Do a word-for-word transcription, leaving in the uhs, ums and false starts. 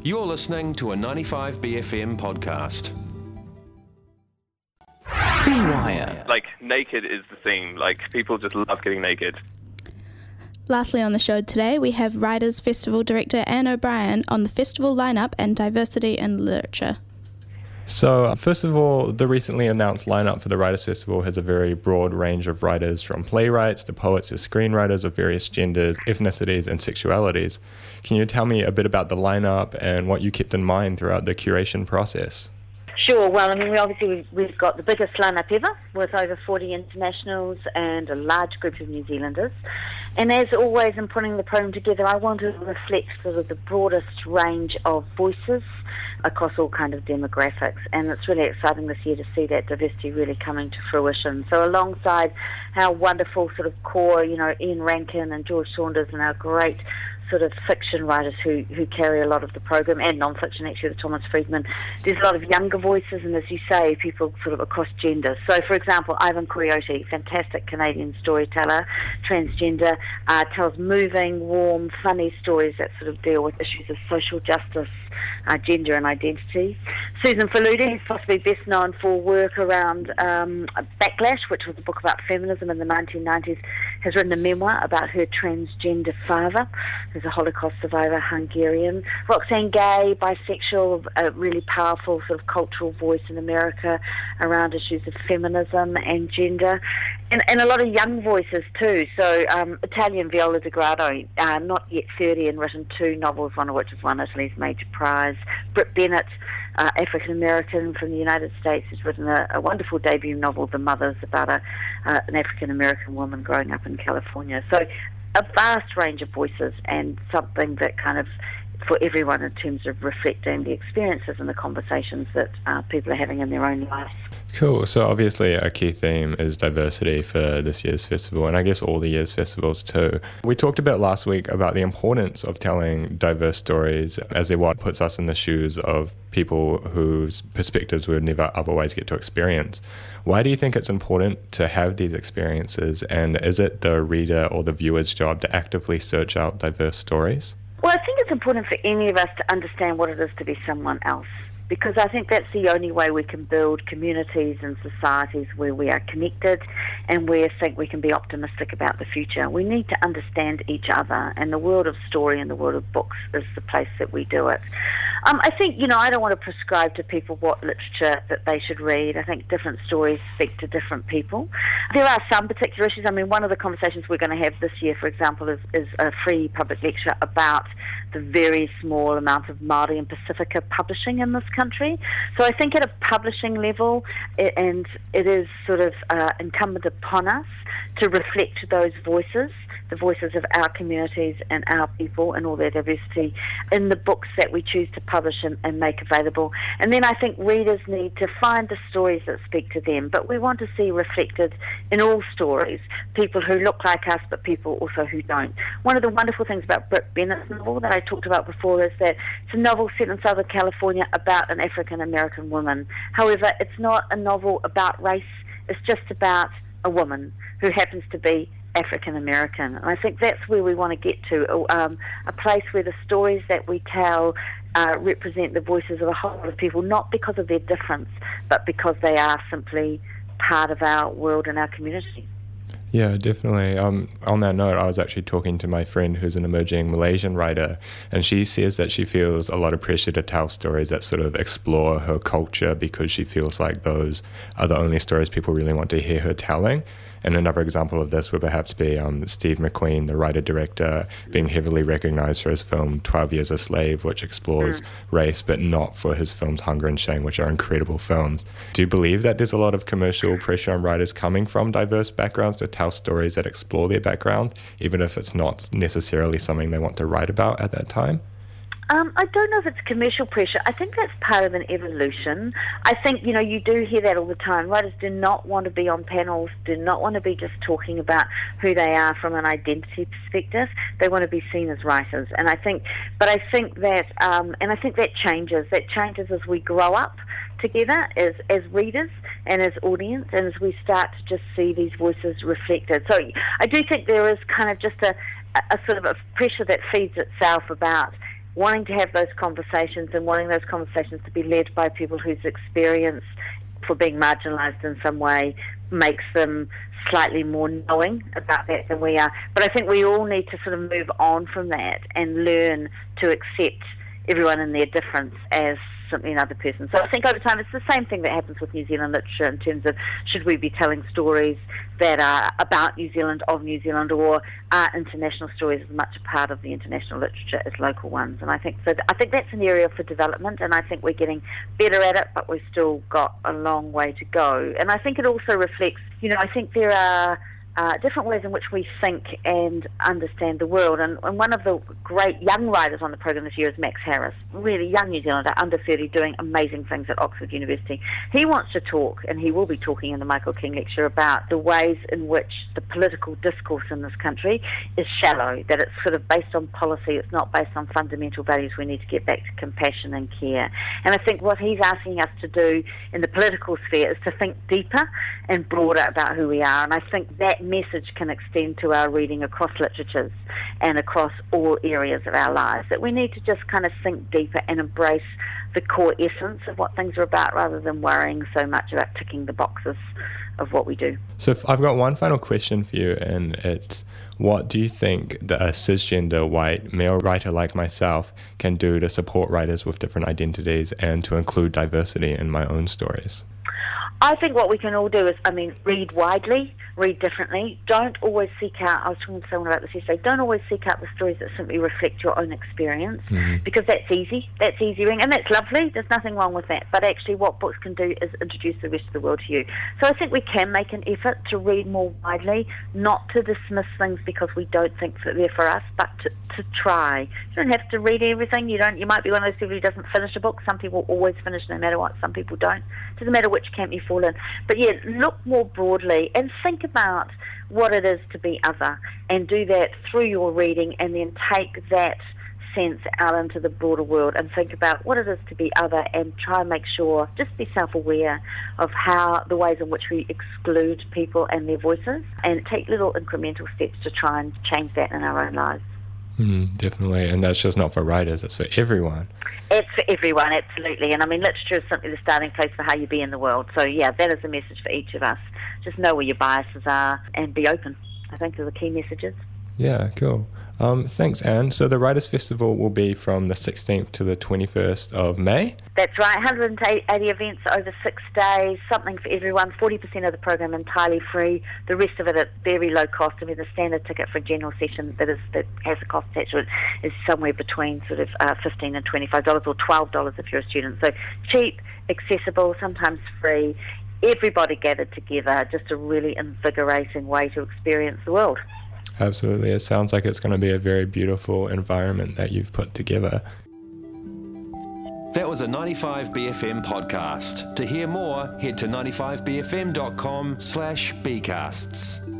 You're listening to a ninety-five B F M podcast. The Wire. Like, naked is the theme. Like, people just love getting naked. Lastly on the show today, we have Writers' Festival Director Anne O'Brien on the festival lineup and diversity in literature. So, first of all, the recently announced lineup for the Writers' Festival has a very broad range of writers, from playwrights to poets to screenwriters of various genders, ethnicities and sexualities. Can you tell me a bit about the lineup and what you kept in mind throughout the curation process? Sure. Well, I mean, we obviously we've, we've got the biggest lineup ever, with over forty internationals and a large group of New Zealanders. And as always, in putting the program together, I wanted to reflect sort of the broadest range of voices across all kind of demographics, and it's really exciting this year to see that diversity really coming to fruition. So alongside our wonderful sort of core, you know, Ian Rankin and George Saunders and our great sort of fiction writers who, who carry a lot of the program, and non-fiction actually, the Thomas Friedman, there's a lot of younger voices and, as you say, people sort of across genders. So for example, Ivan Coyote, fantastic Canadian storyteller, transgender, uh, tells moving, warm, funny stories that sort of deal with issues of social justice, uh, gender and identity. Susan Faludi, who's possibly best known for work around um, Backlash, which was a book about feminism in the nineteen nineties, has written a memoir about her transgender father, who's a Holocaust survivor, Hungarian. Roxane Gay, bisexual, a really powerful sort of cultural voice in America around issues of feminism and gender. And, and a lot of young voices too. So um, Italian Viola de Grado, uh, not yet thirty, and written two novels, one of which has won Italy's major prize. Britt Bennett, uh, African-American from the United States, has written a, a wonderful debut novel, The Mothers, about a, uh, an African-American woman growing up in California. So a vast range of voices, and something that kind of for everyone in terms of reflecting the experiences and the conversations that uh, people are having in their own lives. Cool. So obviously a key theme is diversity for this year's festival, and I guess all the year's festivals too. We talked about last week about the importance of telling diverse stories, as it what puts us in the shoes of people whose perspectives we would never otherwise get to experience. Why do you think it's important to have these experiences, and is it the reader or the viewer's job to actively search out diverse stories? Well, I think it's important for any of us to understand what it is to be someone else, because I think that's the only way we can build communities and societies where we are connected and where I think we can be optimistic about the future. We need to understand each other, and the world of story and the world of books is the place that we do it. Um, I think, you know, I don't want to prescribe to people what literature that they should read. I think different stories speak to different people. There are some particular issues. I mean, one of the conversations we're going to have this year, for example, is, is a free public lecture about the very small amount of Māori and Pacifica publishing in this country. So I think at a publishing level, it, and it is sort of uh, incumbent upon us to reflect those voices, the voices of our communities and our people and all their diversity in the books that we choose to publish and, and make available. And then I think readers need to find the stories that speak to them, but we want to see reflected in all stories people who look like us, but people also who don't. One of the wonderful things about Britt Bennett's novel that I talked about before is that it's a novel set in Southern California about an African-American woman. However, it's not a novel about race, it's just about a woman who happens to be African American. And I think that's where we want to get to, um, a place where the stories that we tell uh, represent the voices of a whole lot of people, not because of their difference, but because they are simply part of our world and our community. Yeah, definitely. Um, on that note, I was actually talking to my friend who's an emerging Malaysian writer, and she says that she feels a lot of pressure to tell stories that sort of explore her culture, because she feels like those are the only stories people really want to hear her telling. And another example of this would perhaps be um, Steve McQueen, the writer-director, being heavily recognised for his film twelve Years a Slave, which explores mm. race, but not for his films Hunger and Shame, which are incredible films. Do you believe that there's a lot of commercial pressure on writers coming from diverse backgrounds to tell stories that explore their background, even if it's not necessarily something they want to write about at that time? Um, I don't know if it's commercial pressure. I think that's part of an evolution. I think, you know, you do hear that all the time. Writers do not want to be on panels, do not want to be just talking about who they are from an identity perspective. They want to be seen as writers. And I think, but I think that, um, and I think that changes. That changes as we grow up together as, as readers and as audience, and as we start to just see these voices reflected. So I do think there is kind of just a, a sort of a pressure that feeds itself about wanting to have those conversations and wanting those conversations to be led by people whose experience for being marginalised in some way makes them slightly more knowing about that than we are. But I think we all need to sort of move on from that and learn to accept everyone in their difference as simply another person. So I think over time it's the same thing that happens with New Zealand literature in terms of should we be telling stories that are about New Zealand, of New Zealand, or are international stories as much a part of the international literature as local ones. And I think so. I think that's an area for development, and I think we're getting better at it, but we've still got a long way to go. And I think it also reflects, you know, I think there are Uh, different ways in which we think and understand the world. And, and one of the great young writers on the program this year is Max Harris, really young New Zealander, under thirty, doing amazing things at Oxford University. He wants to talk, and he will be talking in the Michael King lecture, about the ways in which the political discourse in this country is shallow, that it's sort of based on policy, it's not based on fundamental values. We need to get back to compassion and care. And I think what he's asking us to do in the political sphere is to think deeper and broader about who we are. And I think that message can extend to our reading across literatures and across all areas of our lives, that we need to just kind of think deeper and embrace the core essence of what things are about rather than worrying so much about ticking the boxes of what we do. So if I've got one final question for you, and it's, what do you think that a cisgender white male writer like myself can do to support writers with different identities and to include diversity in my own stories? I think what we can all do is, I mean, read widely, read differently. Don't always seek out, I was talking to someone about this yesterday, don't always seek out the stories that simply reflect your own experience, mm-hmm. because that's easy. That's easy reading, and that's lovely. There's nothing wrong with that. But actually what books can do is introduce the rest of the world to you. So I think we can make an effort to read more widely, not to dismiss things because we don't think that they're for us, but to, to try. You don't have to read everything. You don't. You might be one of those people who doesn't finish a book. Some people always finish no matter what. Some people don't. It doesn't matter which camp you fall in. But yeah, look more broadly and think about what it is to be other, and do that through your reading, and then take that sense out into the broader world and think about what it is to be other, and try and make sure, just be self-aware of how the ways in which we exclude people and their voices, and take little incremental steps to try and change that in our own lives. Mm, definitely, and that's just not for writers, it's for everyone. It's for everyone, absolutely. And I mean, literature is simply the starting place for how you be in the world. So yeah, that is a message for each of us. Just know where your biases are and be open. I think are the key messages. Yeah, cool. Um, thanks, Anne. So the Writers' Festival will be from the sixteenth to the twenty-first of May? That's right, one hundred eighty events over six days, something for everyone, forty percent of the program entirely free, the rest of it at very low cost. I mean, the standard ticket for a general session that is that has a cost attached to it is somewhere between sort of uh, fifteen dollars and twenty-five dollars, or twelve dollars if you're a student. So cheap, accessible, sometimes free, everybody gathered together, just a really invigorating way to experience the world. Absolutely. It sounds like it's going to be a very beautiful environment that you've put together. That was a ninety-five B F M podcast. To hear more, head to ninety-five b f m dot com slash bcasts.